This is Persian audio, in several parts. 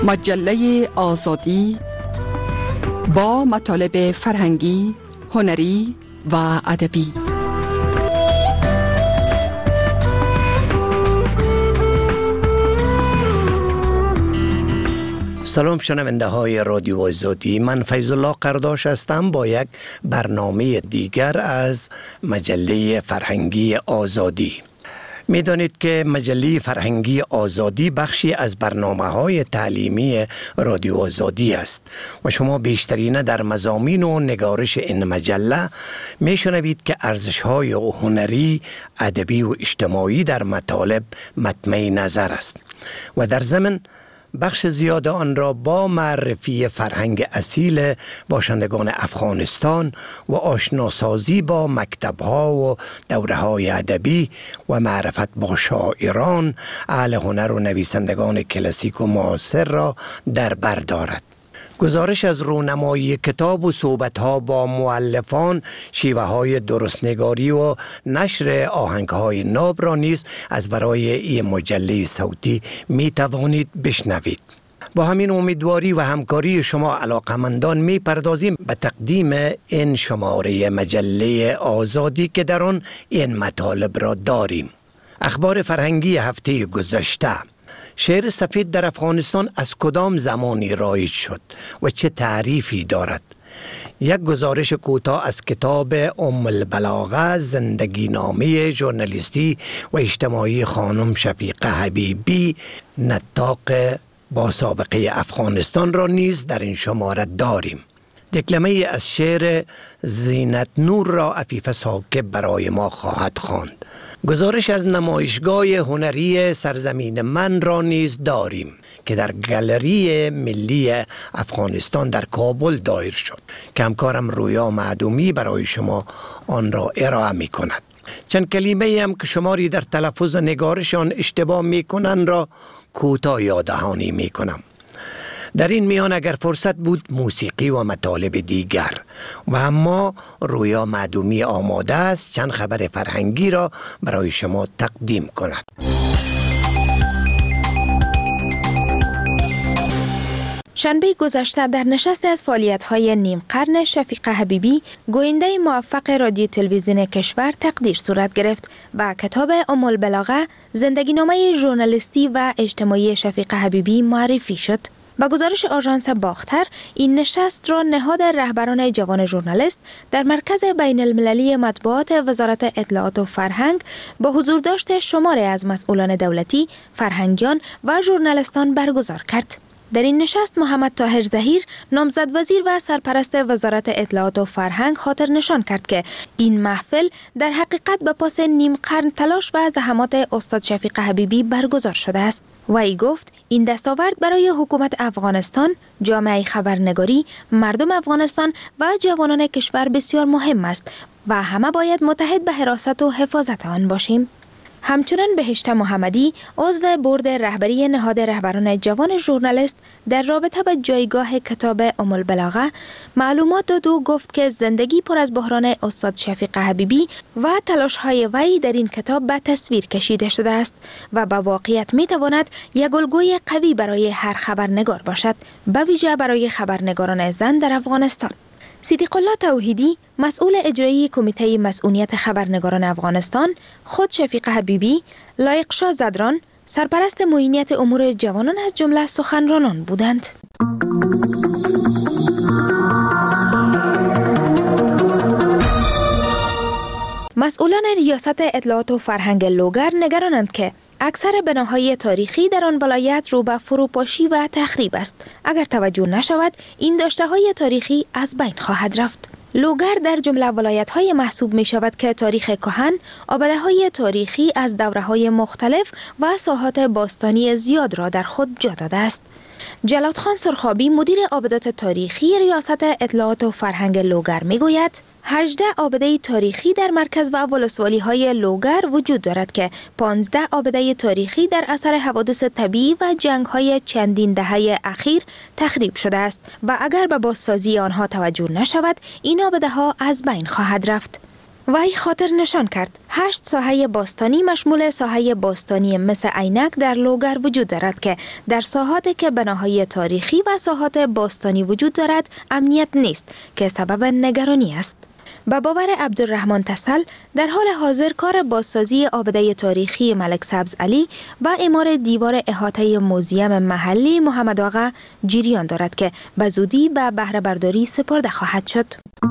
مجله آزادی با مطالب فرهنگی، هنری و ادبی. سلام شنونده های رادیو آزادی، من فیض الله قرداش هستم با یک برنامه دیگر از مجله فرهنگی آزادی. میدانید که مجله فرهنگی آزادی بخشی از برنامه‌های تعلیمی رادیو آزادی است و شما بیشترین در مضامین و نگارش این مجله میشنوید که ارزش‌های هنری، ادبی و اجتماعی در مطالب مطمع نظر است و در ضمن بخش زیاد آن را با معرفی فرهنگ اصیل باشندگان افغانستان و آشناسازی با مکتب‌ها و دوره‌های ادبی و معرفت با شاعران، اهل هنر و نویسندگان کلاسیک و معاصر را در بر دارد. گزارش از رونمایی کتاب و صحبت‌ها با مؤلفان، شیوه‌های درستنگاری و نشر آهنگ‌های ناب را نیز از برای این مجله صوتی می‌توانید بشنوید. با همین امیدواری و همکاری شما علاقمندان می‌پردازیم به تقدیم این شماره مجله آزادی که در آن این مطالب را داریم. اخبار فرهنگی هفته گذشته: شعر سفید در افغانستان از کدام زمانی رایج شد و چه تعریفی دارد؟ یک گزارش کوتاه از کتاب ام البلاغه، زندگی نامه ژورنالیستی و اجتماعی خانم شفیقه حبیبی، نطاق با سابقه افغانستان را نیز در این شماره داریم. دکلمه از شعر زینت نور را عفیف ساکب برای ما خواهد خواند. گزارش از نمایشگاه هنری سرزمین من را نیز داریم که در گالری ملی افغانستان در کابل دایر شد که همکارم رویا معدومی برای شما آن را ارائه می کند. چند کلمه هم که شماری در تلفظ نگارشان اشتباه می کنند را کوتاه یاددهانی می کنم. در این میان اگر فرصت بود موسیقی و مطالب دیگر و اما رویا معدومی آماده است چند خبر فرهنگی را برای شما تقدیم کند. شنبه گذشته در نشست از فعالیت‌های نیم قرن شفیقه حبیبی، گوینده موفق رادیو تلویزیون کشور تقدیر صورت گرفت و کتاب ام البلاغه، زندگی نامه ژورنالیستی و اجتماعی شفیقه حبیبی معرفی شد. با گزارش آژانس باختر، این نشست را نهاد رهبران جوان ژورنالیست در مرکز بین المللی مطبوعات وزارت اطلاعات و فرهنگ با حضور داشت شماری از مسئولان دولتی، فرهنگیان و ژورنالیستان برگزار کرد. در این نشست محمد طاهر ظهیر، نامزد وزیر و سرپرست وزارت اطلاعات و فرهنگ، خاطر نشان کرد که این محفل در حقیقت به پاس نیم قرن تلاش و زحمات استاد شفیقه حبیبی برگزار شده است. وی گفت این دستاورد برای حکومت افغانستان، جامعه خبرنگاری، مردم افغانستان و جوانان کشور بسیار مهم است و همه باید متحد به حراست و حفاظت آن باشیم. همچنان بهشته محمدی، عضو بورد رهبری نهاد رهبران جوان ژورنالیست، در رابطه با جایگاه کتاب ام البلاغه معلومات داد و گفت که زندگی پر از بحران استاد شفیقه حبیبی و تلاش‌های وی در این کتاب به تصویر کشیده شده است و با واقعیت می‌تواند یک الگوی قوی برای هر خبرنگار باشد، به ویژه برای خبرنگاران زن در افغانستان. صدیق الله توحیدی، مسئول اجرایی کمیته مسئولیت خبرنگاران افغانستان، خود شفیقه حبیبی، لایق شاه زدران، سرپرست معینیت امور جوانان از جمله سخنرانان بودند. مسئولان ریاست اطلاعات و فرهنگ لوگر نگرانند که اکثر بناهای تاریخی در آن ولایت رو به فروپاشی و تخریب است. اگر توجه نشود، این داشته‌های تاریخی از بین خواهد رفت. لوگر در جمله ولایت‌های محسوب می شود که تاریخ کهن، آباده‌های تاریخی از دوره‌های مختلف و ساحات باستانی زیاد را در خود جا داده است. جلاد خان سرخابی، مدیر آبادات تاریخی ریاست اطلاعات و فرهنگ لوگر می گوید 18 آباده تاریخی در مرکز و ولسوالی‌های لوگر وجود دارد که 15 آباده تاریخی در اثر حوادث طبیعی و جنگ‌های چندین دهه اخیر تخریب شده است و اگر به بازسازی آنها توجه نشود، این آباده‌ها از بین خواهد رفت. وی خاطر نشان کرد 8 ساحه باستانی مشمول ساحه باستانی مثل عینک در لوگر وجود دارد که در ساحاتی که بناهای تاریخی و ساحات باستانی وجود دارد امنیت نیست که سبب نگرانی است. به باور عبدالرحمن تسل در حال حاضر کار بازسازی آبده تاریخی ملک سبز علی و اعمار دیوار احاطه موزیم محلی محمد آقا جریان دارد که به زودی به بهره برداری سپرده خواهد شد.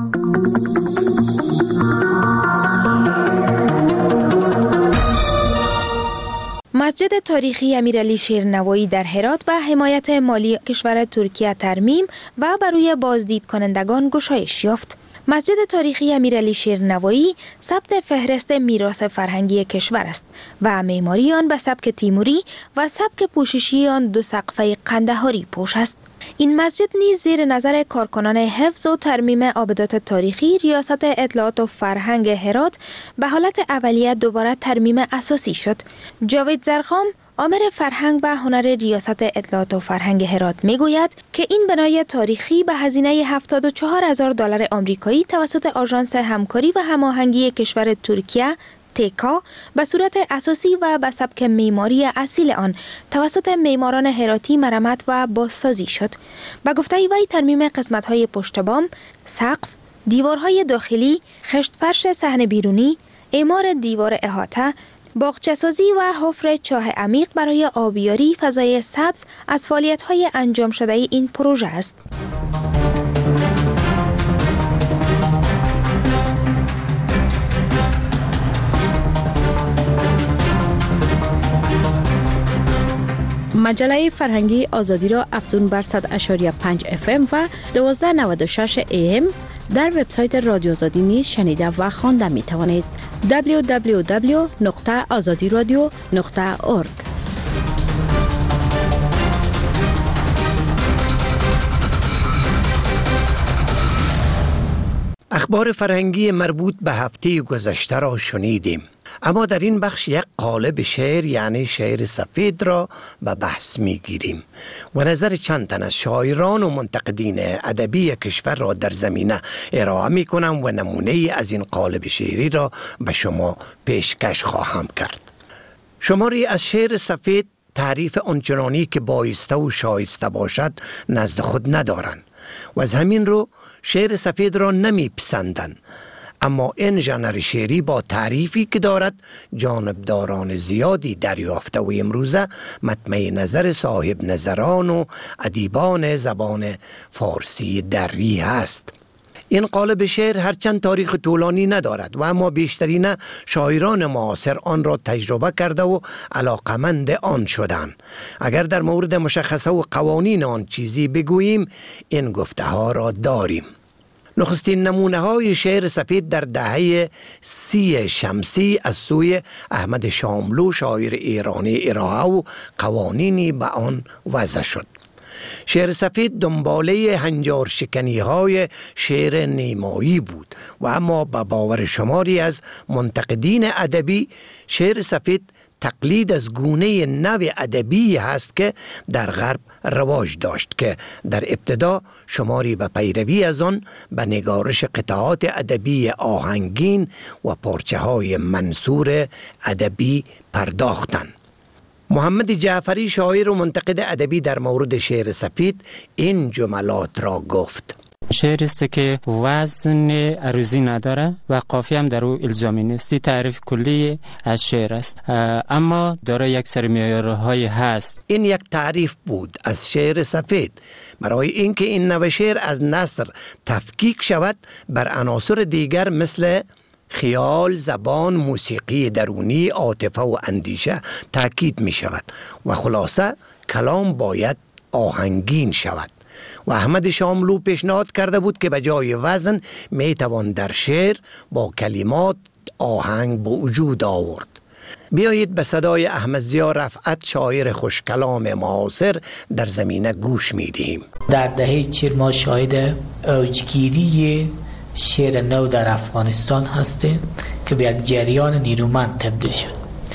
مسجد تاریخی امیرعلی شیرنوایی در هرات به حمایت مالی کشور ترکیه ترمیم و برای بازدید کنندگان گشایش یافت. مسجد تاریخی امیرعلی شیرنوایی ثبت فهرست میراث فرهنگی کشور است و معماری آن به سبک تیموری و سبک پوششی آن 2 سقفه قندهاری پوش است. این مسجد نیز زیر نظر کارکنان حفظ و ترمیم آبدات تاریخی ریاست اطلاعات و فرهنگ هرات به حالت اولیه دوباره ترمیم اساسی شد. جاوید زرخام آمر فرهنگ و هنر ریاست اطلاعات و فرهنگ هرات میگوید که این بنای تاریخی به هزینه $74,000 آمریکایی توسط آژانس همکاری و هماهنگی کشور ترکیه تکا به صورت اساسی و به سبک معماری اصیل آن توسط معماران هراتی مرمت و بازسازی شد. به گفته وی ترمیم قسمت‌های پشت بام، سقف، دیوارهای داخلی، خشت فرش صحن بیرونی، اعمار دیوار احاطه، باغچه‌سازی و حفر چاه عمیق برای آبیاری فضای سبز از فعالیت‌های انجام شده این پروژه است. مجله فرهنگی آزادی را افزون بر 100.5 FM و 1296 AM در وبسایت رادیو آزادی نیز شنیده و خوانده می توانید. www.azadiradio.org. اخبار فرهنگی مربوط به هفته گذشته را شنیدیم. اما در این بخش یک قالب شعر یعنی شعر سفید را به بحث می گیریم و نظر چند تن از شاعران و منتقدین ادبی کشور را در زمینه ارائه می کنم و نمونه از این قالب شعری را به شما پیشکش خواهم کرد. شماری از شعر سفید تعریف آنچنانی که بایسته و شایسته باشد نزد خود ندارند و از همین رو شعر سفید را نمی پسندند. اما این ژانر شعری با تعریفی که دارد جانبداران زیادی دریافته و امروزه مطمع نظر صاحب نظران و ادیبان زبان فارسی دری هست. این قالب شعر هرچند تاریخ طولانی ندارد و اما بیشترین شاعران معاصر آن را تجربه کرده و علاقمند آن شدند. اگر در مورد مشخصه و قوانین آن چیزی بگوییم این گفته ها را داریم. نخستین نمونه های شعر سفید در دهه 30 شمسی از سوی احمد شاملو شاعر ایرانی ارائه و قوانینی به آن وضع شد. شعر سفید دنباله هنجار شکنی های شعر نیمایی بود و اما به باور شماری از منتقدین ادبی شعر سفید تقلید از گونه نو ادبی هست که در غرب رواج داشت که در ابتدا شماری به پیروی از آن به نگارش قطعات ادبی آهنگین و پارچه های منثور ادبی پرداختند. محمد جعفری شاعر و منتقد ادبی در مورد شعر سفید این جملات را گفت: شعر است که وزن عروضی نداره و قافیه هم در او الزامی نیست. تعریف کلی از شعر است، اما داره یک سری معیارهای هست. این یک تعریف بود از شعر سفید. برای اینکه این نوع شعر از نثر تفکیک شود بر عناصر دیگر مثل خیال، زبان، موسیقی درونی، عاطفه و اندیشه تاکید می شود و خلاصه کلام باید آهنگین شود. و احمد شاملو پیشنهاد کرده بود که به جای وزن می توان در شعر با کلمات آهنگ به وجود آورد. بیایید به صدای احمد ضیا رفعت شاعر خوشکلام معاصر در زمینه گوش می دهیم. در دهه 40 ما شاهد اوجگیری شعر نو در افغانستان هستیم که به یک جریان نیرومند تبدیل شد.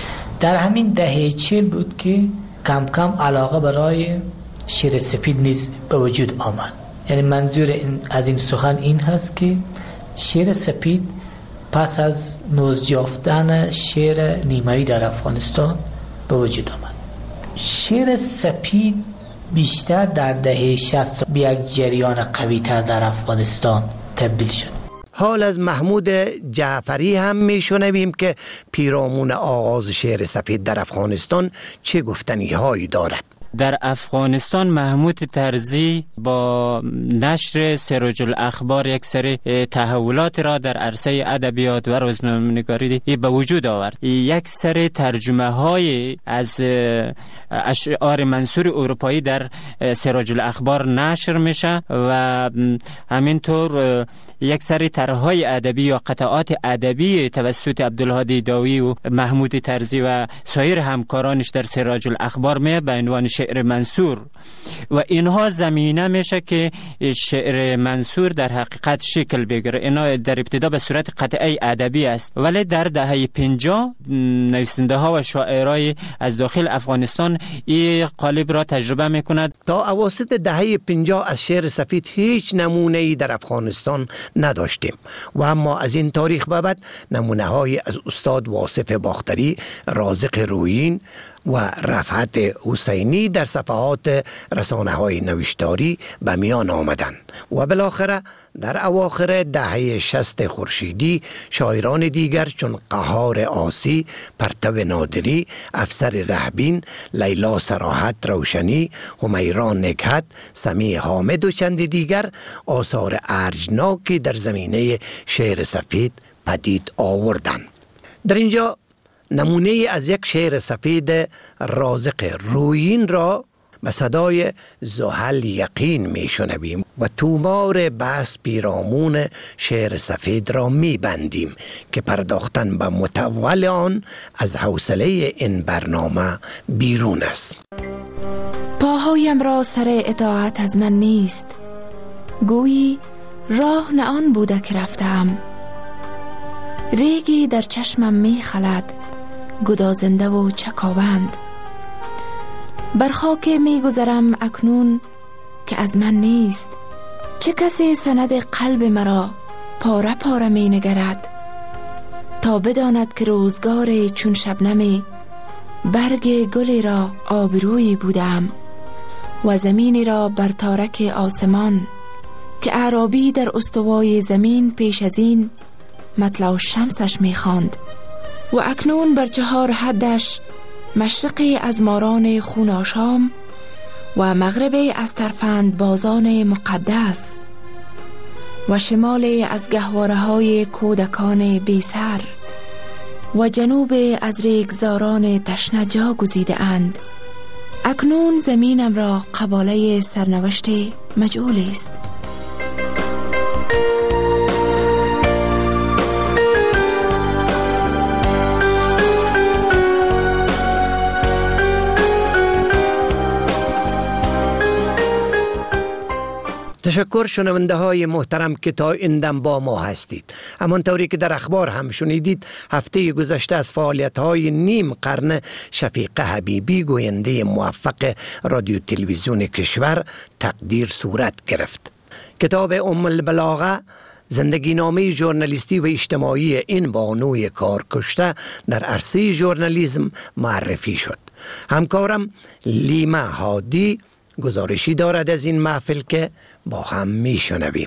در همین دهه 40 بود که کم کم علاقه برای شعر سفید نیز به وجود آمد. یعنی منظور از این سخن این هست که شعر سفید پس از نوزیافتن شعر نیمه‌ای در افغانستان به وجود آمد. شعر سپید بیشتر در دهه 60 به یک جریان قوی‌تر در افغانستان تبدیل شد. حال از محمود جعفری هم میشنویم که پیرامون آغاز شعر سفید در افغانستان چه گفتنی هایی دارد. در افغانستان محمود طرزی با نشر سراج الاخبار یک سری تحولات را در عرصه ادبیات و روزنامه‌نگاری به وجود آورد. یک سری ترجمه های از اشعار منصور اروپایی در سراج الاخبار نشر میشه و همینطور یک سری طرح‌های ادبی یا قطعات ادبی توسط عبدالهادی داوی و محمود طرزی و سایر همکارانش در سراج الاخبار می به عنوان شعر منصور و اینها زمینه میشه که شعر منصور در حقیقت شکل بگیره. اینا در ابتدا به صورت قطعه ادبی است، ولی در دهه 50 نویسنده ها و شاعرای از داخل افغانستان این قالب را تجربه میکند. تا اواسط دهه 50 از شعر سفید هیچ نمونه‌ای در افغانستان نداشتیم و اما از این تاریخ به بعد نمونه های از استاد واصف باختری، رازق رویین و رفعت حسینی در صفحات رسانه های نوشتاری به میان آمدند و بالاخره در اواخر دهه 60 خورشیدی شاعران دیگر چون قهار آسی، پرتو نادری، افسر رهبین، لیلا صراحت روشنی، همیران نکهت، سمیع حامد و چند دیگر آثار ارجناکی در زمینه شعر سفید پدید آوردند. در اینجا نمونه از یک شعر سفید رازق رویین را به صدای زحل یقین می شنویم و تومار بحث پیرامون شعر سفید را می بندیم که پرداختن به متول آن از حوصله این برنامه بیرون است. پاهایم را سر اطاعت از من نیست، گویی راه نه آن بوده که رفتم. ریگی در چشمم می خلد، گدازنده و چکاوند. بر خاک می گذرم اکنون که از من نیست. چه کسی سند قلب مرا پاره پاره می نگرد، تا بداند که روزگار چون شبنمی برگ گلی را آبرویی بودم و زمینی را بر تارک آسمان که اعرابی در استوای زمین پیش از این مطلع شمسش می خواند و اکنون بر 4 حدش مشرقی از ماران خوناشام و مغربی از ترفند بازان مقدس و شمالی از گهواره های کودکان بی سر و جنوب از ریگزاران تشنه جا گزیده اند. اکنون زمینم را قباله سرنوشت مجعول است. تشکر شنونده های محترم که تا این دم با ما هستید. همانطوری که در اخبار هم شنیدید، هفته گذشته از فعالیت های نیم قرن شفیقه حبیبی، گوینده موفق رادیو تلویزیون کشور، تقدیر صورت گرفت. کتاب ام البلاغه، زندگی نامه ژورنالیستی و اجتماعی این بانوی کارکشته در عرصه ژورنالیسم معرفی شد. همکارم لیما هادی گزارشی دارد از این محفل که با هم می شنویم.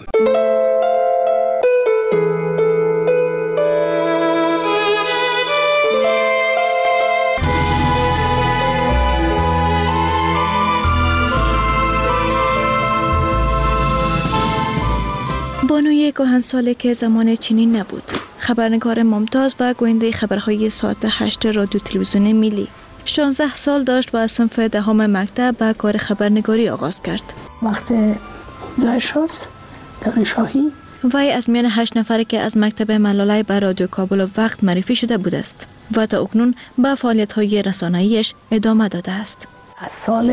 بانوی کهنسالی که زمان چنین نبود، خبرنگار ممتاز و گوینده خبرهای ساعت 8 رادیو تلویزیون ملی. 16 سال داشت و از صنف 10 مکتب به کار خبرنگاری آغاز کرد. وقت ظاهرشناس دور شاهی وی از میان 8 نفری که از مکتب ملالای به رادیو کابل و وقت معرفی شده بود است و تا اکنون به فعالیت‌های رسانه‌ایش ادامه داده است. از سال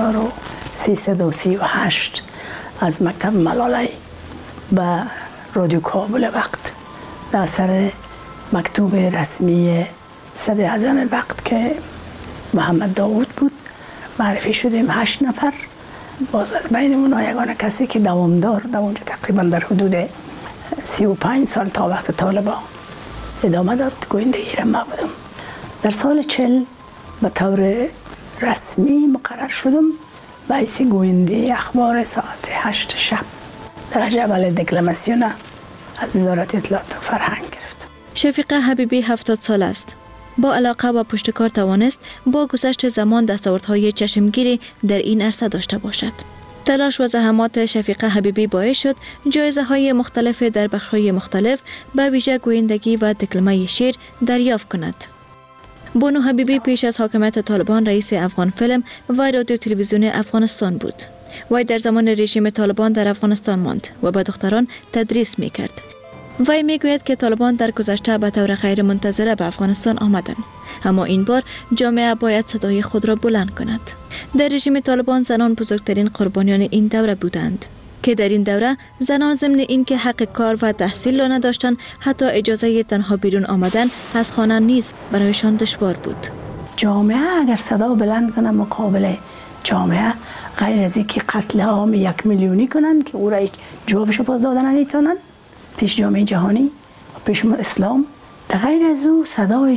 1338 از مکتب ملالای به رادیو کابل وقت در سر مکتوب رسمی صدر اعظم وقت که محمد داوود بود معرفی شدیم. 8 نفر. باز بین اونها یگانه کسی که دوامدار در اونجا تقریبا در حدود 35 سال تا وقت طالبان ادامه داد گویندگی را ما بودم. در سال 40 به طور رسمی مقرر شدم به حیث گوینده اخبار ساعت 8 شب. درجه اول دکلماسیون از وزارت اطلاعات و فرهنگ گرفتم. شفیقه حبیبی 70 سال است. با علاقه و پشتکار توانست با گذشت زمان دستاوردهای چشمگیری در این عرصه داشته باشد. تلاش و زحمات شفیقه حبیبی باعث شد جایزه های مختلف در بخش‌های مختلف به ویژه گویندگی و دکلمه شعر دریافت کند. بانو حبیبی پیش از حاکمیت طالبان رئیس افغان فیلم و رادیو تلویزیون افغانستان بود. وی در زمان رژیم طالبان در افغانستان ماند و به دختران تدریس می‌کرد. وی میگوید که طالبان در گذشته به طور غیر منتظره به افغانستان آمدند، اما این بار جامعه باید صدای خود را بلند کند. در رژیم طالبان زنان بزرگترین قربانیان این دوره بودند که در این دوره زنان ضمن اینکه حق کار و تحصیل را نداشتند، حتی اجازه تنها بیرون آمدن از خانه نیز برایشان دشوار بود. جامعه اگر صدا بلند کنه مقابل جامعه، غیر از اینکه قتل عام 1 میلیونی کنند که او را جوابش باز دادن نمیتونن پیش جامعه جهانی و پیش اسلام، در غیر از او صدای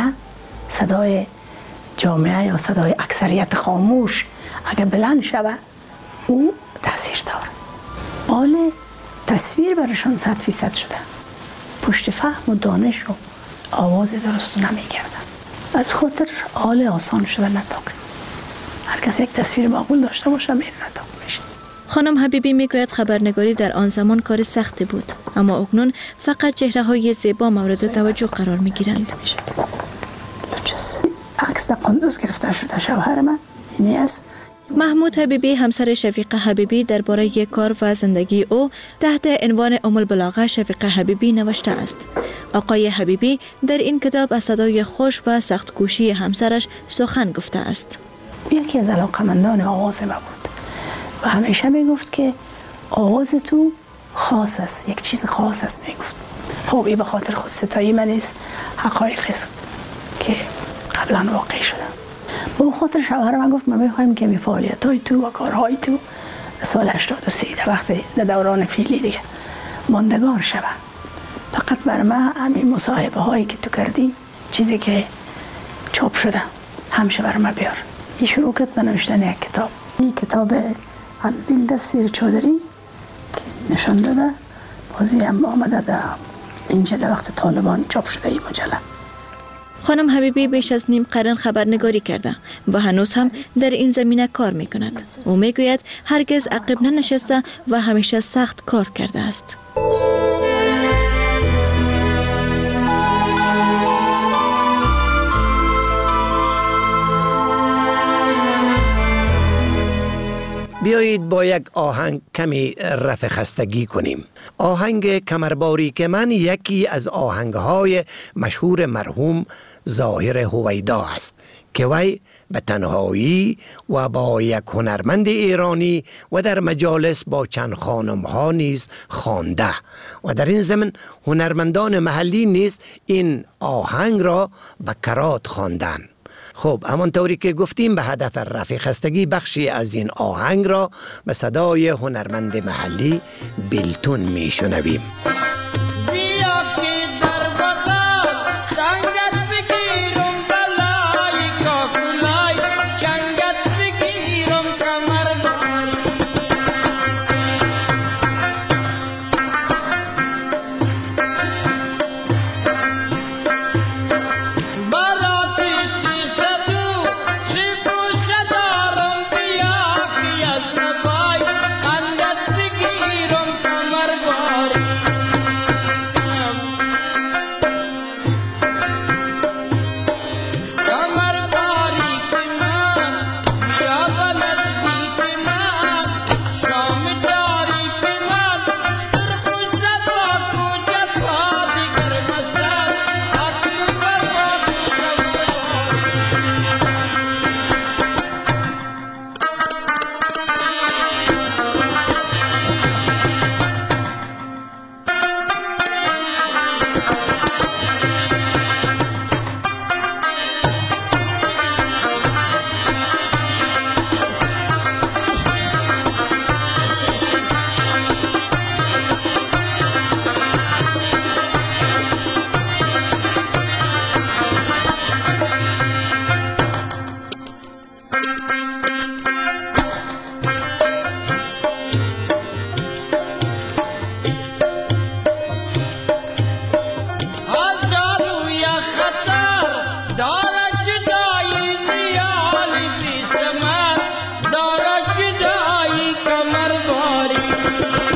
جامعه یا صدای اکثریت خاموش اگر بلند شود او تاثیر داره. حال تصویر برشان 100% شده، پشت فهم و دانش و آواز درست نمی‌کردن، از خاطر حال آسان شده نطاق. هر کسی یک تصویر معقول داشته باشه میره نطاق میشه. خانم حبیبی میگوید خبرنگاری در آن زمان کار سختی بود، اما اکنون فقط چهره‌های زیبا مورد توجه قرار میگیرند. عکس در قندوز گرفته شده شوهر من اینی است. محمود حبیبی همسر شفیقه حبیبی درباره کار و زندگی او تحت عنوان ام البلاغه شفیقه حبیبی نوشته است. آقای حبیبی در این کتاب از صدای خوش و سخت‌کوشی همسرش سخن گفته است. یکی از علاقمندان آواز ما بود و همیشه میگفت که آواز تو خاص است، یک چیز خاص است میگفت. خب این به خاطر خود ستایی من نیست، حقایق است که قبلا واقع شده. با خاطر شوهر من گفت ما میخوایم که فعالیت‌های تو و کارهای تو سال 83 وقتی در دوران فیلی دیگه ماندگار شود. فقط بر من همین مصاحبه هایی که تو کردی، چیزی که چاپ شده همیشه بر من بیار. این شروع کرد به نوشتن یک کتاب. این کتاب بیلد سیر چادری که نشان داده، بازی هم آمده در اینجا در وقت طالبان چاپ شده این مجله. خانم حبیبی بیش از نیم قرن خبرنگاری کرده و هنوز هم در این زمینه کار می کند. او می گوید هرگز عقب ننشسته و همیشه سخت کار کرده است. بیایید با یک آهنگ کمی رفع خستگی کنیم. آهنگ کمرباری که من یکی از آهنگهای مشهور مرحوم ظاهر هویدا است که وی به تنهایی و با یک هنرمند ایرانی و در مجالس با چند خانم ها نیز خوانده و در این ضمن هنرمندان محلی نیز این آهنگ را به کرات خواندند. خب همانطوری که گفتیم به هدف رفع خستگی بخشی از این آهنگ را به صدای هنرمند محلی بیلتون میشنویم.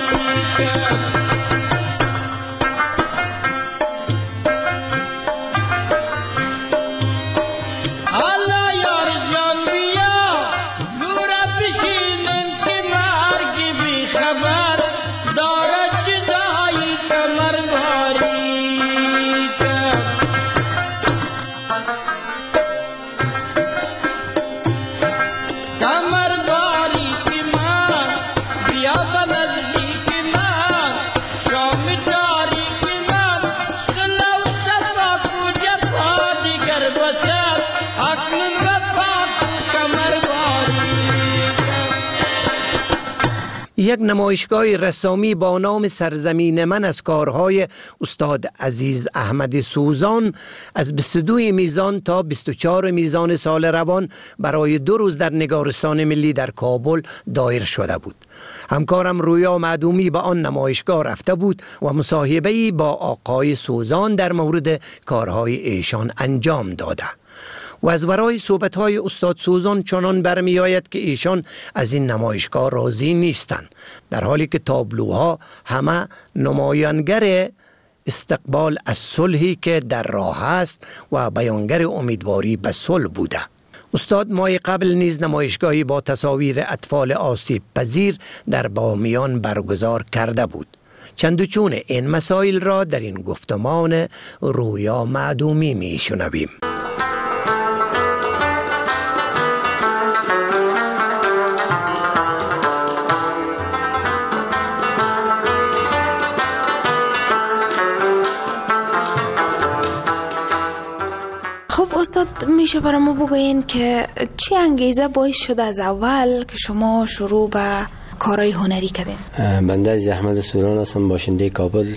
یک نمایشگاه رسامی با نام سرزمین من از کارهای استاد عزیز احمد سوزان از 22 میزان تا 24 میزان سال روان برای 2 روز در نگارستان ملی در کابل دایر شده بود. همکارم رویا معدومی به آن نمایشگاه رفته بود و مصاحبه‌ای با آقای سوزان در مورد کارهای ایشان انجام داده. و از برای صحبت‌های استاد سوزان چنان برمی آید که ایشان از این نمایشگاه راضی نیستند، در حالی که تابلوها همه نمایانگر استقبال از صلحی که در راه است و بیانگر امیدواری به صلح بوده. استاد ماه قبل نیز نمایشگاهی با تصاویر اطفال آسیب پذیر در بامیان برگزار کرده بود. چند و چون این مسائل را در این گفتمان رویا معدومی می شنویم. خب استاد میشه برای ما بگوین که چی انگیزه باعث شد از اول که شما شروع به کارهای هنری کردین؟ بنده از احمد سوران هستم، باشنده کابل.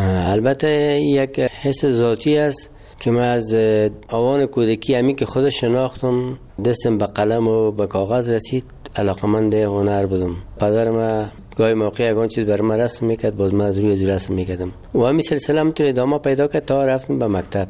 البته یک حس ذاتی است که من از آوان کودکی همی که خود شناختم دستم به قلم و به کاغذ رسید علاقمند هنر بودم. پدر من گاهی موقع یکان چیز بر من رسم میکرد، باز من از روی رسم میکردم و همین سلسله میتونه ادامه پیدا کرد تا رفتم به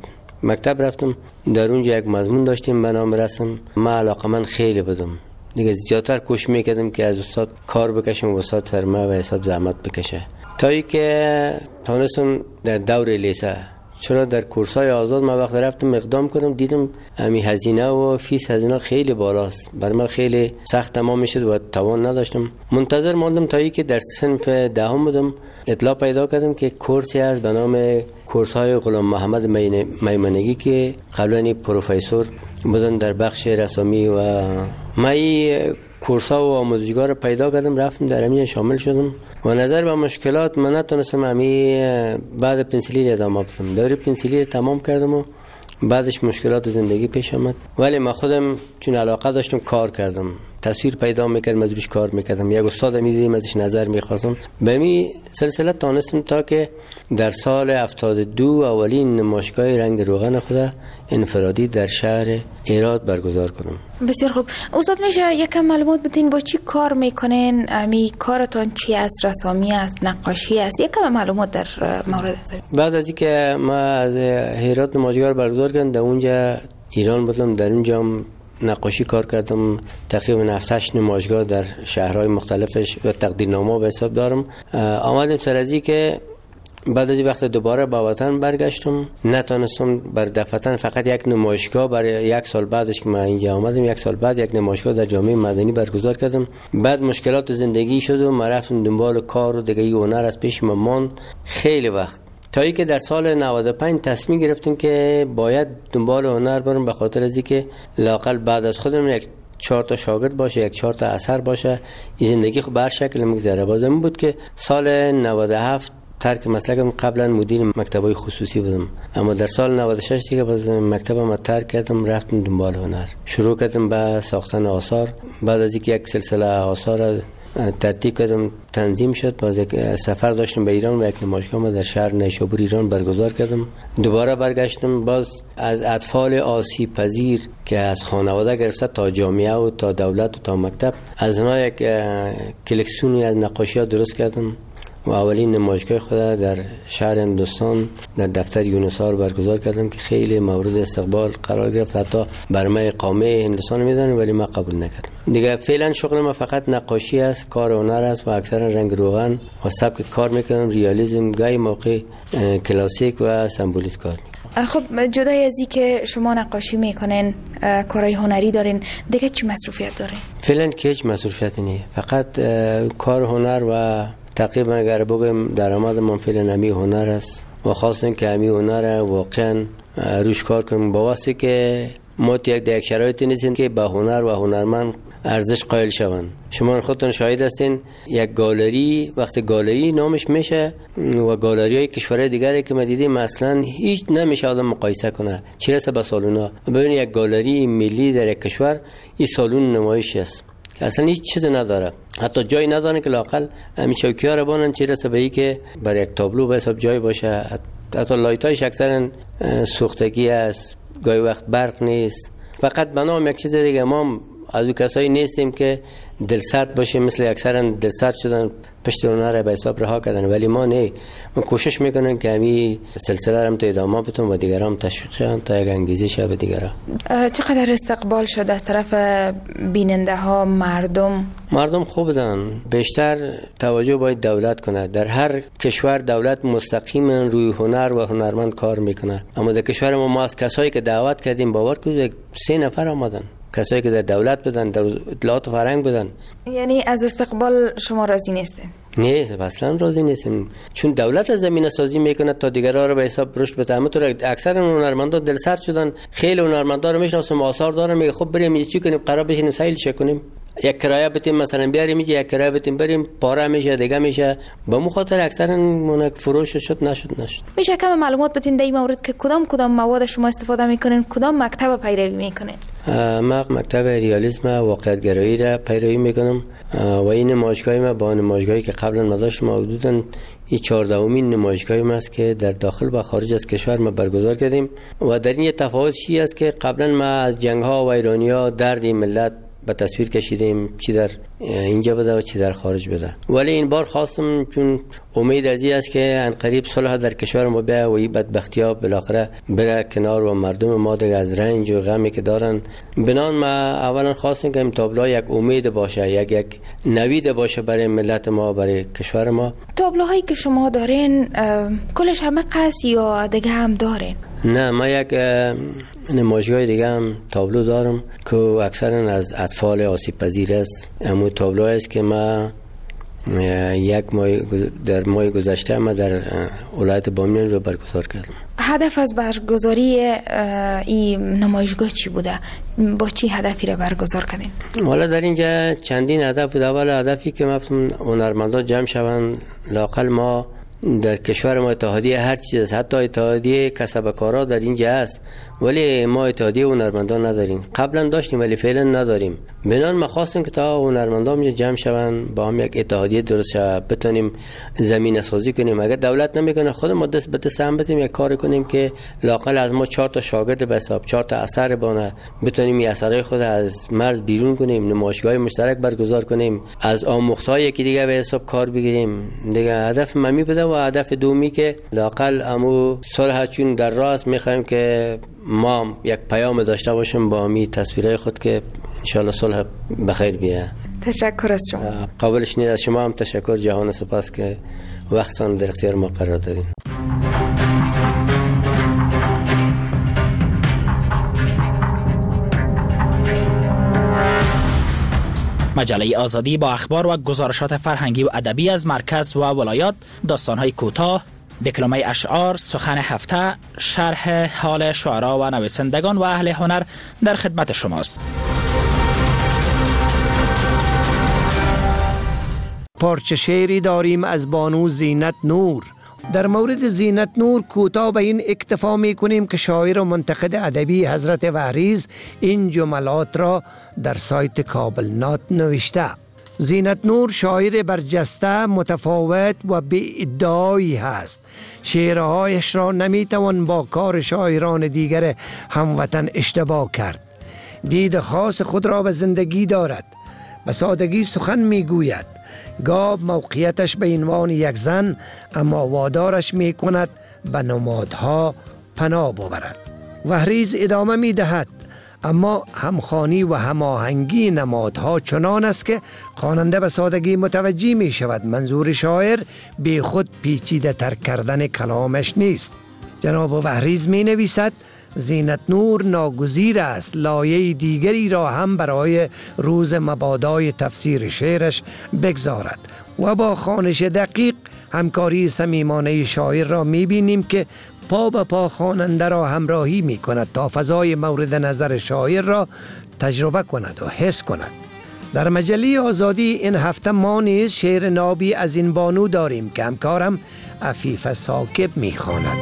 مکتب رفتم. در اونجا یک مضمون داشتیم به نام رسم. من علاقمند خیلی بودم دیگه، زیادتر کوشش میکردم که از استاد کار بکشم و استاد سرمه و حساب زحمت بکشه تا ای که تانستم در دور لیسه. چرا در کورسای آزاد من وقت رفتم اقدام کنم دیدم همین هزینه و فیس هزینه خیلی بالاست، برای من خیلی سخت تمام میشد و توان نداشتم. منتظر ماندم تا ای که در صنف دهم بودم اطلاع پیدا کردم که کورسی هست به نام کورس‌های غلام محمد میمنگی که قبلا پروفسور بودن در بخش رسامی و من این کورس‌ها و آموزشگاه پیدا کردم، رفتم در همین شامل شدم و نظر به مشکلات من نتونستم همین بعد پنسیلی ادامه بدم. دوره پنسیلی تمام کردم و بعدش مشکلات زندگی پیش آمد، ولی من خودم چون علاقه داشتم کار کردم، تصویر پیدا میکردم، از روش کار میکردم. یک استاد میدیدم ازش نظر میخواستم. به این سلسله تانستم تا که در سال 72 اولین نمایشگاه رنگ روغن خود انفرادی در شهر ایراد برگزار کنم. بسیار خوب. استاد میشه یکم معلومات بدین با چی کار میکنین؟ امی کارتون چی است؟ رسامی است؟ نقاشی است؟ یکم معلومات در مورد بعد از اینکه ما از ایراد نمایشگاه برگزار کردم در اونجا ایران بودم، در اونجا نقاشی کار کردم. تقریبا 7-8 نمایشگاه در شهرهای مختلفش و تقدیرنامه به حساب دارم. آمدم سر از این که بعد از وقت دوباره به وطن برگشتم، نتونستم بر دفعتاً فقط یک نمایشگاه برای یک سال بعدش که من اینجا آمدم، یک سال بعد یک نمایشگاه در جامعه مدنی برگزار کردم. بعد مشکلات زندگی شد و من رفتم دنبال کار و دیگه هنر از پیش من ماند خیلی وقت، تا اینکه در سال 95 تصمیم گرفتم که باید دنبال هنر برم، به خاطر از اینکه لااقل بعد از خودم یک 4 تا شاگرد باشه، یک 4 تا اثر باشه، این زندگی خب به هر شکل میگذره. بازم بود که سال 97 ترک مسلکم، قبلا مدیر مکتبای خصوصی بودم، اما در سال 96 دیگه باز مکتبم ترک کردم، رفتم دنبال هنر، شروع کردم به ساختن آثار. بعد از اینکه یک سلسله آثار ترتیب کردم تنظیم شد، باز یک سفر داشتم به ایران و یک نمایشگاه در شهر نیشابور ایران برگزار کردم. دوباره برگشتم، باز از اطفال آسیب پذیر که از خانواده گرفته تا جامعه و تا دولت و تا مکتب، از اونها یک کلکسیونی از نقاشی‌ها درست کردم و اولین نمایشگاه خود در شهر هندوستان در دفتر یونسار برگزار کردم که خیلی مورد استقبال قرار گرفت. حتی برمه اقامه هندوستان میدن ولی ما قبول نکردم. دیگه فعلا شغل ما فقط نقاشی است، کار هنر است و اکثرا رنگ روغن و سبک کار میکنم، ریالیسم، گاهی موقع کلاسیک و سمبولیک کار میکنم. خب جدای از که شما نقاشی میکنین، کارهای هنری دارین، دیگه چی مصروفیت دارین؟ فعلا که هیچ مصروفیت نیست، فقط کار هنر و تقریبا اگر بگم درآمد من فعلا همی هنر است و خاصه که همی هنر واقعا روش کار کنیم با واسه که ما یک شرایطی نیستیم که با هنر و هنرمند ارزش قائل شوند. شما خودتون شاهد هستین یک گالری وقتی گالری نامش میشه و گالری های کشورهای دیگری که ما دیدیم اصلا هیچ نمیشه آدم مقایسه کنه، چه رسه به سالونا. ببینید یک گالری ملی در یک کشور این سالون نمایش است، اصلا هیچ چیز نداره، حتی جای نداره که لاقل همین چوکی‌ها رو بانن چه رسه به این که برای یک تابلو به حساب جای باشه. حتی لایتایش اکثرا سوختگی است، گاهی وقت برق نیست. فقط بنام یک چیز دیگه، ما از اون کسایی نیستیم که دلسرد باشه، مثل اکثرا دلسرد شدن پشت اونها را به حساب رها کردن، ولی ما نه، ما کوشش میکنیم که همین سلسله را هم تا ادامه بتون و دیگران تشویق شن تا یک انگیزه شه به دیگران. چقدر استقبال شد از طرف بیننده ها؟ مردم خوب بودن. بیشتر توجه باید دولت کنه. در هر کشور دولت مستقیما روی هنر و هنرمند کار میکنه، اما در کشور ما از کسایی که دعوت کردیم باور کنید 3 نفر آمدن، کسایی که در دولت بدن، در اطلاعات و فرهنگ بدن. یعنی از استقبال شما راضی نیستین؟ نه اصلا راضی نیستیم، چون دولت زمینه سازی میکنه تا دیگرها رو به حساب رشد بده. همونطور اکثر هنرمندا دلسرد شدن، خیلی هنرمندا رو میشناسم آثار دارن، میگه خب بریم چی کنیم، قرار بشینیم سیل چه کنیم، یک کرایه بتیم مثلا بیاریم، یک کرایه بتیم بریم، پاره میشه دیگه میشه. به مخاطر اکثرا منک فروش شد نشد. میشه کم معلومات بدین در این مورد که کدام مواد شما استفاده میکنین، کدام مکتب پیروی میکنین؟ ما مکتب ریالیسم واقعیت گرایی را پیروی میکنم و این نمایشگاه ما با نمایشگاهی که قبلا ما داشتیم حدوداً این 14مین نمایشگاه ما است که در داخل و خارج از کشور ما برگزار کردیم و در این تفاوت چی است که قبلا ما از جنگ ها و ایرانیا درد ملت به تصویر کشیدیم، چی در اینجا بده و چی در خارج بده، ولی این بار خواستم چون امید از این است که ان قریب صلح در کشور ما بیا و این بدبختی‌ها بالاخره بره کنار و مردم ما دیگه از رنج و غمی که دارن بنان ما اولا خواستم که این تابلو یک امید باشه، یک نوید باشه برای ملت ما، برای کشور ما. تابلوهایی که شما دارین کلش همه قص یا دیگه هم دارین؟ نه، ما یک نمایشگاه دیگه هم تابلو دارم که اکثرا از اطفال آسیب پذیر است. همون تابلو است که ما در ماه گذشته ما در ولایت بامیان رو برگزار کردم. هدف از برگزاری این نمایشگاه چی بوده؟ با چی هدفی را برگزار کردین؟ والا در اینجا چندین هدف بود. اول هدفی که مفتون هنرمندان جمع شوند، لاقل ما در کشور ما اتحادیه هر چیز است، حتی اتحادیه کسب کارا در اینجا است، ولی ما اتحادیه هنرمندان نداریم. قبلا داشتیم ولی فعلا نداریم. بنان ما خواستیم که تا هنرمندان جمع شوند با هم یک اتحادیه درست شود، بتونیم زمینه سازی کنیم. اگر دولت نمیکنه خود ما دست به دست هم بتیم یک کار کنیم که لاقل از ما 4 تا شاگرد به حساب 4 تا اثر بانه بتونیم این اثرای خود از مرز بیرون کنیم، نمایشگاه مشترک برگزار کنیم، از آموختهای که دیگه به حساب کار بگیریم. دیگه هدف ممی بوده و هدف دومی که لاقل امو صلح چون در راست میخوایم که ما یک پیام داشته باشیم با می تصویرهای خود که انشالله صلح بخیر بیه. تشکر از شما. قابلش نیست. از شما هم تشکر، جهان سپاس که وقتتان در اختیار ما قرار دادین. مجله آزادی با اخبار و گزارشات فرهنگی و ادبی از مرکز و ولایات، داستان‌های کوتاه، دکلمه اشعار، سخن هفته، شرح حال شعرا و نویسندگان و اهل هنر در خدمت شماست. پارچه شعری داریم از بانو زینت نور. در مورد زینت نور کوتاه به این اکتفا می کنیم که شاعر و منتقد ادبی حضرت وحریز این جملات را در سایت کابل نات نوشته. زینت نور شاعر برجسته، متفاوت و بی ادعایی هست. شعرهایش را نمیتوان با کار شاعران دیگر هموطن اشتباه کرد. دید خاص خود را به زندگی دارد، به سادگی سخن میگوید. گاه موقعیتش به عنوان یک زن، اما وادارش می کند به نمادها پناه ببرد. وحریز ادامه می دهد: اما همخوانی و هماهنگی نمادها چنان است که خواننده به سادگی متوجه می شود منظور شاعر بی خود پیچیده تر کردن کلامش نیست. جناب وحریز می نویسد زینت نور ناگزیر است لایه دیگری را هم برای روز مبادای تفسیر شعرش بگذارد و با خوانش دقیق همکاری صمیمانه شاعر را می بینیم که پا به پا خواننده را همراهی می کند تا فضای مورد نظر شاعر را تجربه کند و حس کند. در مجله آزادی این هفته ما نیز شعر نابی از این بانو داریم که همکارم عفیف ثاقب می خواند.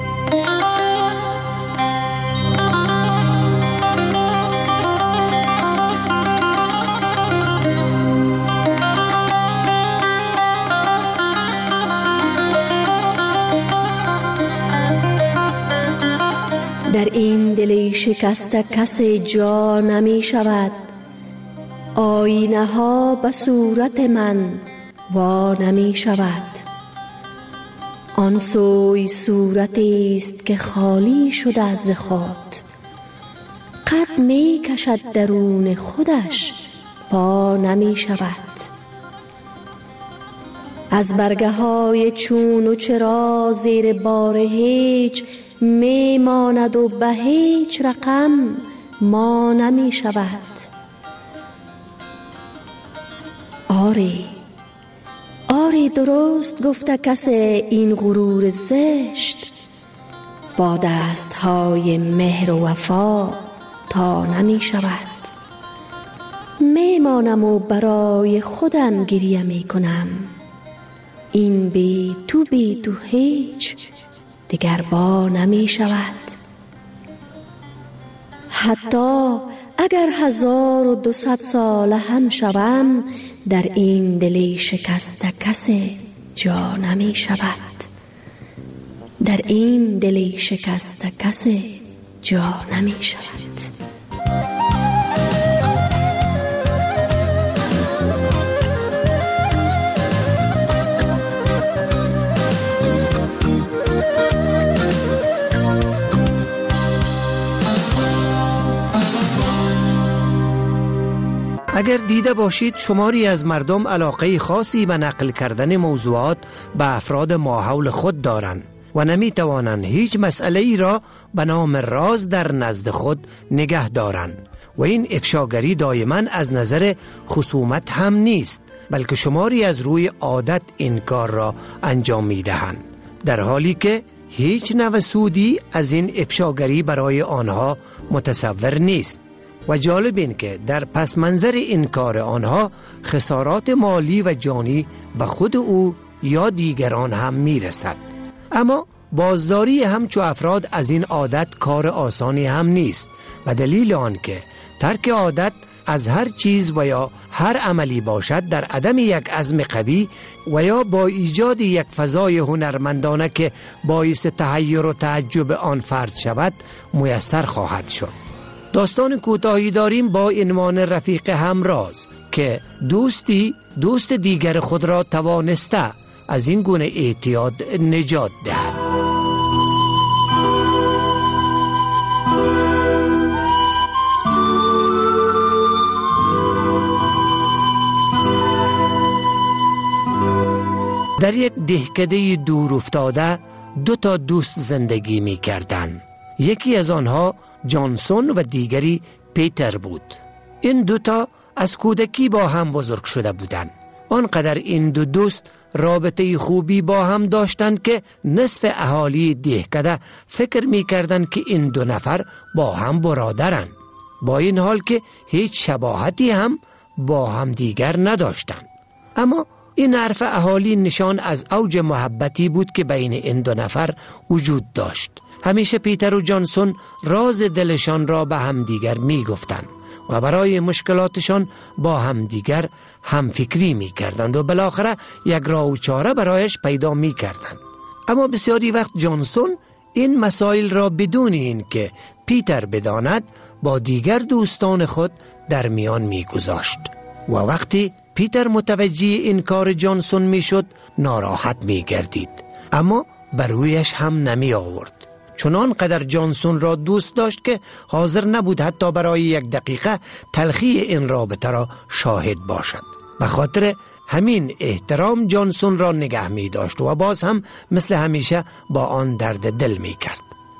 در این دل شکسته کسی جا نمی شود، آینه ها به صورت من وا نمی شود. آن سوی صورتی است که خالی شده از خود، قد می کشد درون خودش پا نمی شود. از برگه های چون و چرا زیر بار هیچ می ماند و به هیچ رقم ما نمی شود. آری درست گفته کسی این غرور زشت، با دست های مهر و وفا تا نمی شود. می مانم و برای خودم گریه می کنم، این بی تو هیچ دیگر با نمی شود. حتی اگر 1200 سال هم شوم، در این دل شکسته کسی جا نمی شود. در این دل شکسته کسی جا نمی شود. اگر دیده باشید شماری از مردم علاقه خاصی به نقل کردن موضوعات به افراد ماحول خود دارند و نمی توانند هیچ مسئله ای را به نام راز در نزد خود نگه دارند و این افشاگری دائما از نظر خصومت هم نیست، بلکه شماری از روی عادت این کار را انجام می دهند، در حالی که هیچ نوع سودی از این افشاگری برای آنها متصور نیست. و جالب این که در پس منظر این کار آنها خسارات مالی و جانی به خود او یا دیگران هم میرسد. اما بازداری همچو افراد از این عادت کار آسانی هم نیست، و دلیل آن که ترک عادت از هر چیز و یا هر عملی باشد در عدم یک عزم قوی و یا با ایجاد یک فضای هنرمندانه که باعث تحیر و تعجب آن فرد شود میسر خواهد شد. داستان کوتاهی داریم با عنوان رفیق همراز که دوست دیگر خود را توانسته از این گونه اعتیاد نجات دهد. در یک دهکده دور افتاده 2 دوست زندگی می کردند. یکی از آنها جانسون و دیگری پیتر بود. این 2 از کودکی با هم بزرگ شده بودند. آنقدر این 2 دوست رابطه خوبی با هم داشتند که نصف اهالی دهکده فکر می کردند که این 2 نفر با هم برادرند، با این حال که هیچ شباهتی هم با هم دیگر نداشتند. اما این حرف اهالی نشان از اوج محبتی بود که بین این 2 نفر وجود داشت. همیشه پیتر و جانسون راز دلشان را به همدیگر می گفتند و برای مشکلاتشان با همدیگر همفکری می کردند و بالاخره یک راه و چاره برایش پیدا می کردند. اما بسیاری وقت جانسون این مسائل را بدون این که پیتر بداند با دیگر دوستان خود در میان می گذاشت و وقتی پیتر متوجه این کار جانسون می شد ناراحت می گردید، اما بر رویش هم نمی آورد. چنان قدر جانسون را دوست داشت که حاضر نبود حتی برای 1 دقیقه تلخی این رابطه را شاهد باشد. به خاطر همین احترام جانسون را نگه می داشت و باز هم مثل همیشه با آن درد دل می کرد.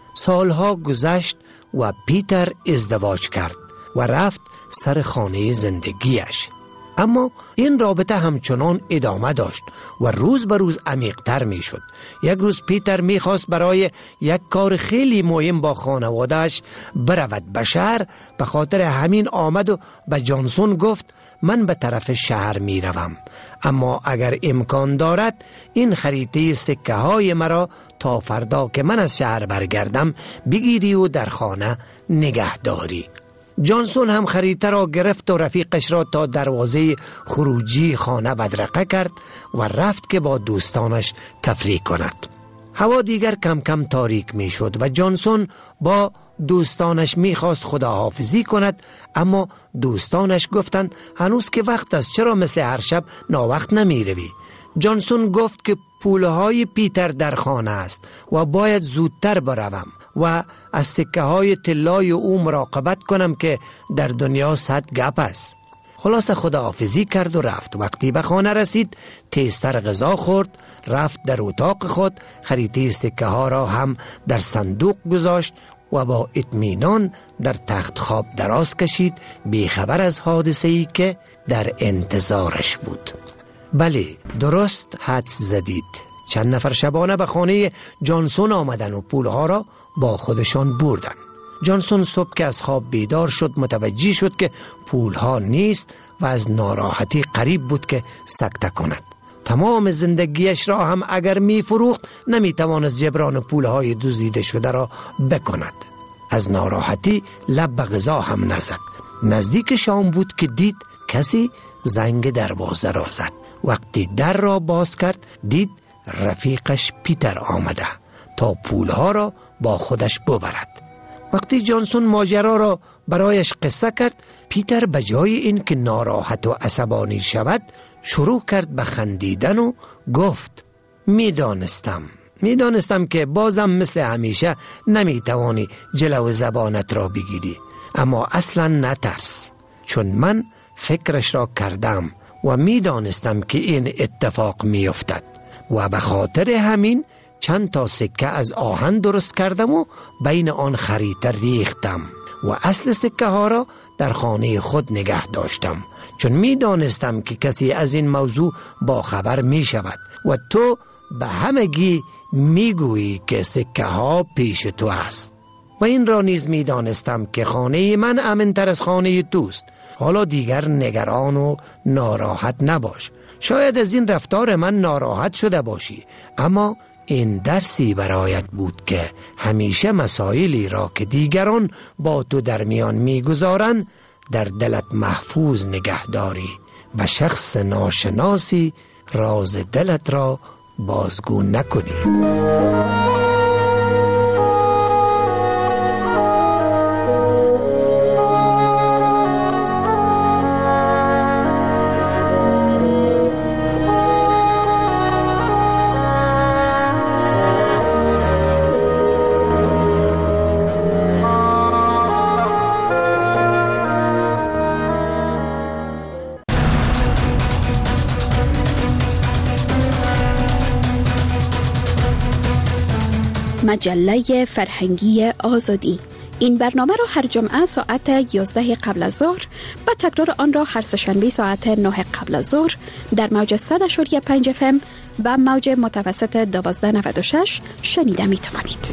سالها گذشت و پیتر ازدواج کرد و رفت سر خانه زندگیش. اما این رابطه همچنان ادامه داشت و روز به روز عمیق‌تر می شد. یک روز پیتر می خواست برای یک کار خیلی مهم با خانوادهش برود به شهر. به خاطر همین آمد و به جانسون گفت من به طرف شهر می روم، اما اگر امکان دارد این خریطه سکه های مرا تا فردا که من از شهر برگردم بگیری و در خانه نگه داری. جانسون هم خریطه را گرفت و رفیقش را تا دروازه خروجی خانه بدرقه کرد و رفت که با دوستانش تفریح کند. هوا دیگر کم کم تاریک می شد و جانسون با دوستانش می خواست خداحافظی کند، اما دوستانش گفتند هنوز که وقت است، چرا مثل هر شب ناوقت نمی روی؟ جانسون گفت که پولهای پیتر در خانه است و باید زودتر بروم و از سکه های طلای او مراقبت کنم که در دنیا 100 گپ است. خلاصه خداحافظی کرد و رفت. وقتی به خانه رسید تیزتر غذا خورد، رفت در اتاق خود، خریطه سکه ها را هم در صندوق گذاشت و با اطمینان در تخت خواب دراز کشید، بیخبر از حادثه‌ای که در انتظارش بود. بله، درست حدس زدید. چند نفر شبانه به خانه جانسون آمدن و پولها را با خودشان بردن. جانسون صبح که از خواب بیدار شد متوجه شد که پولها نیست و از ناراحتی قریب بود که سکته کند. تمام زندگیش را هم اگر می فروخت نمی توانست جبران پولهای دزدیده شده را بکند. از ناراحتی لب به غذا هم نزد. نزدیک شام بود که دید کسی زنگ دروازه را زد. وقتی در را باز کرد دید رفیقش پیتر آمده تا پولها را با خودش ببرد. وقتی جانسون ماجرا را برایش قصه کرد، پیتر به جای این که ناراحت و عصبانی شود شروع کرد به خندیدن و گفت میدانستم که بازم مثل همیشه نمیتوانی جلو زبانت را بگیری، اما اصلا نترس، چون من فکرش را کردم و میدانستم که این اتفاق میافتد و به خاطر همین چند تا سکه از آهن درست کردم و بین آن خریطه ریختم و اصل سکه ها را در خانه خود نگه داشتم، چون می دانستم که کسی از این موضوع با خبر می شود و تو به همگی می گویی که سکه ها پیش تو است. و این را نیز می دانستم که خانه من امن‌تر از خانه توست. حالا دیگر نگران و ناراحت نباش. شاید از این رفتار من ناراحت شده باشی، اما این درسی برایت بود که همیشه مسائلی را که دیگران با تو در میان میگذارن در دلت محفوظ نگه داری و شخص ناشناسی راز دلت را بازگو نکنی. مجله فرهنگی آزادی. این برنامه را هر جمعه ساعت 11 قبل از ظهر و تکرار آن را هر سه‌شنبه ساعت 9 قبل از ظهر در موج 100.5 FM و موج متوسط 1296 شنیده می توانید.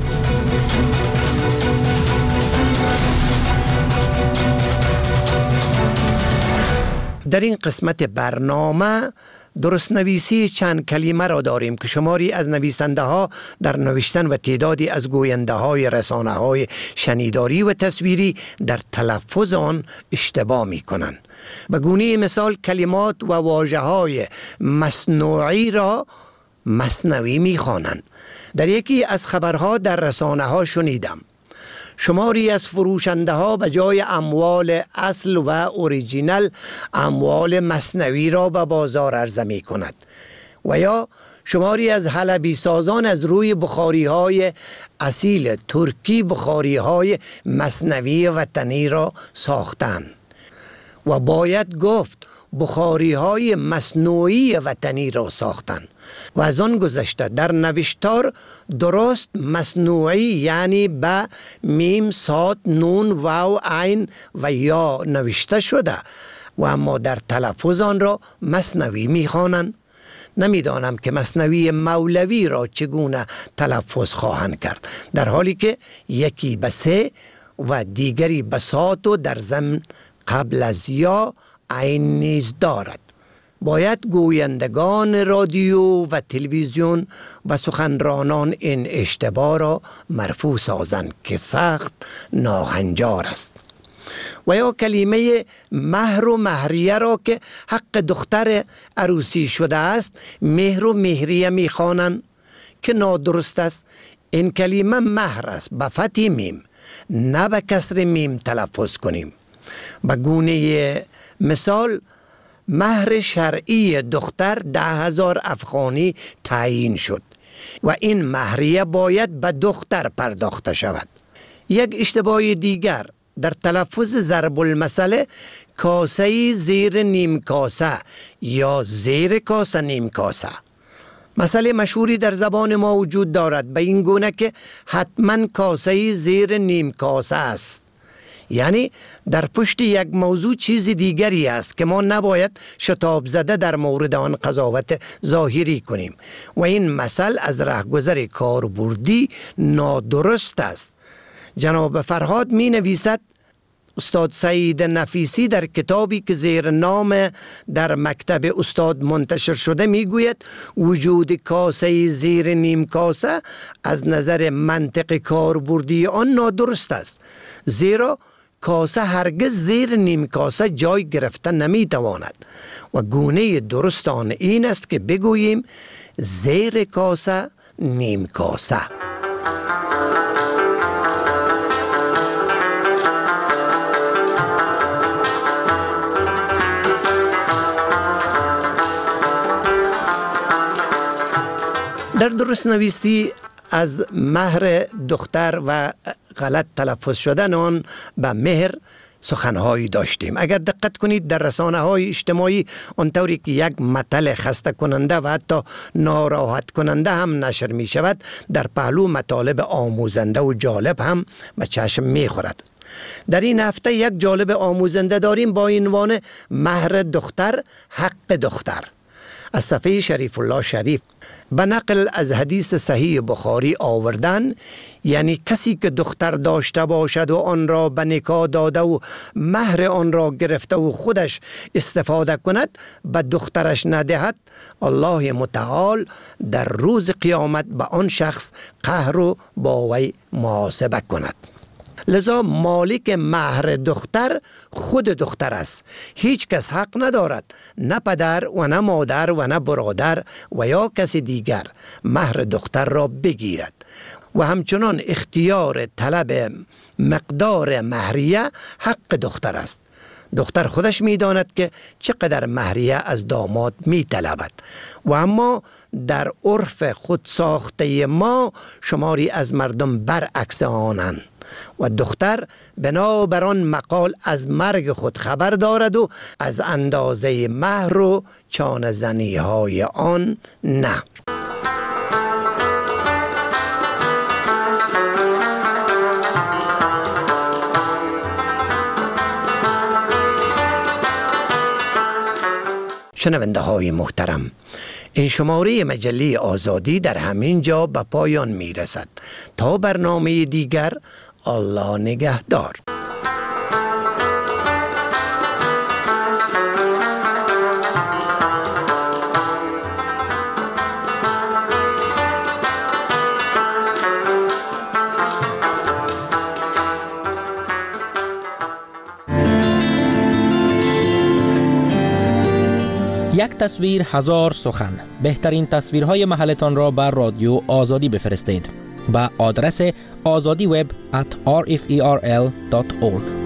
در این قسمت برنامه درست نویسی چند کلمه را داریم که شماری از نویسنده ها در نوشتن و تعدادی از گوینده های رسانه های شنیداری و تصویری در تلفظ آن اشتباه می کنند. به گونه مثال کلمات و واژه های مصنوعی را مصنوی می خوانند. در یکی از خبرها در رسانه ها شنیدم شماری از فروشنده ها به جای اموال اصل و اوریجینال اموال مصنوی را به بازار عرضه می کند و یا شماری از حلبی سازان از روی بخاری های اصیل ترکی بخاری های مثنوی وطنی را ساختند و باید گفت بخاری های مصنوعی وطنی را ساختند و از آن گذشته در نوشتار درست مصنوعی یعنی به میم، صاد، نون، واو، عین و یا نوشته شده و اما در تلفظ آن را مثنوی می‌خوانند. نمیدانم که مثنوی مولوی را چگونه تلفظ خواهند کرد، در حالی که یکی به سه و دیگری به صاد و در ضمن قبل از یا عین نیز دارد. باید گویندگان رادیو و تلویزیون و سخنرانان این اشتباه را مرفوع سازند که سخت ناهنجار است. و یا کلمه مهر و مهریه را که حق دختر عروسی شده است مهر و مهریه می‌خوانند که نادرست است. این کلمه مهر است به فتح میم، نه به کسر میم تلفظ کنیم. به گونه مثال مهر شرعی دختر 10,000 افغانی تعیین شد و این مهریه باید به دختر پرداخته شود. یک اشتباه دیگر در تلفظ ضرب المثل کاسه زیر نیم کاسه یا زیر کاسه نیم کاسه. مسئله مشهوری در زبان ما وجود دارد به این گونه که حتما کاسه زیر نیم کاسه است، یعنی در پشت یک موضوع چیز دیگری است که ما نباید شتاب زده در مورد آن قضاوت ظاهری کنیم و این مثل از رهگذر کاربردی نادرست است. جناب فرهاد می نویسد استاد سعید نفیسی در کتابی که زیر نام در مکتب استاد منتشر شده می گوید وجود کاسه زیر نیم کاسه از نظر منطق کاربردی آن نادرست است، زیرا کاسه هرگز زیر نیم کاسه جای گرفته نمی تواند و گونه درست آن این است که بگوییم زیر کاسه نیم کاسه. در درست نویسی از مهر دختر و غلط تلفظ شدن آن به مهر سخنهایی داشتیم. اگر دقت کنید در رسانه های اجتماعی آنطوری که یک مطلب خسته کننده و حتی ناراحت کننده هم نشر می شود، در پهلو مطالب آموزنده و جالب هم به چشم می خورد. در این هفته یک جالب آموزنده داریم با عنوان مهر دختر حق دختر از صفحه شریف الله شریف. به نقل از حدیث صحیح بخاری آوردن، یعنی کسی که دختر داشته باشد و آن را به نکاح داده و مهر آن را گرفته و خودش استفاده کند به دخترش ندهد، الله متعال در روز قیامت به آن شخص قهر و با وی محاسبه کند. لذا مالک مهر دختر خود دختر است. هیچ کس حق ندارد، نه پدر و نه مادر و نه برادر و یا کسی دیگر مهر دختر را بگیرد و همچنان اختیار طلب مقدار مهریه حق دختر است. دختر خودش می داند که چقدر مهریه از داماد می طلبد و اما در عرف خود ساخته ما شماری از مردم برعکس آنند و دختر بنابر آن مقال از مرگ خود خبر دارد و از اندازه مهر و چانه زنی های آن نه. شنونده های محترم، این شماره مجله آزادی در همین جا به پایان می رسد. تا برنامه دیگر، الله نگهدار. یک تصویر هزار سخن. بهترین تصویرهای محلتان را بر رادیو آزادی بفرستید. با آدرس azadiweb@rferl.org.